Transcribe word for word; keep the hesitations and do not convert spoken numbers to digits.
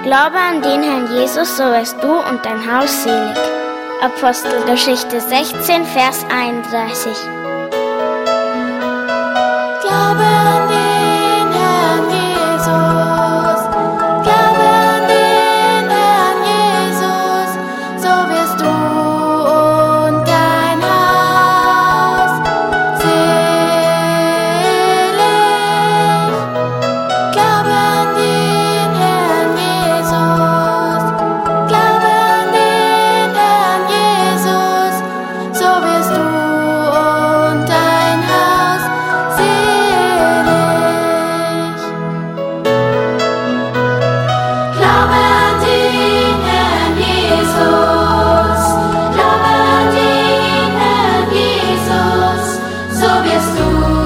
Glaube an den Herrn Jesus, so wirst du und dein Haus selig. Apostelgeschichte sechzehn, Vers einunddreißig. Glaube an den Herrn Jesus, glaube an den Herrn Jesus, so wirst du und dein Haus selig. Glaube an den Herrn Jesus, glaube an den Herrn Jesus, so wirst du und dein Haus selig. Glaube an den Herrn Jesus, glaube an den Herrn Jesus, so wirst du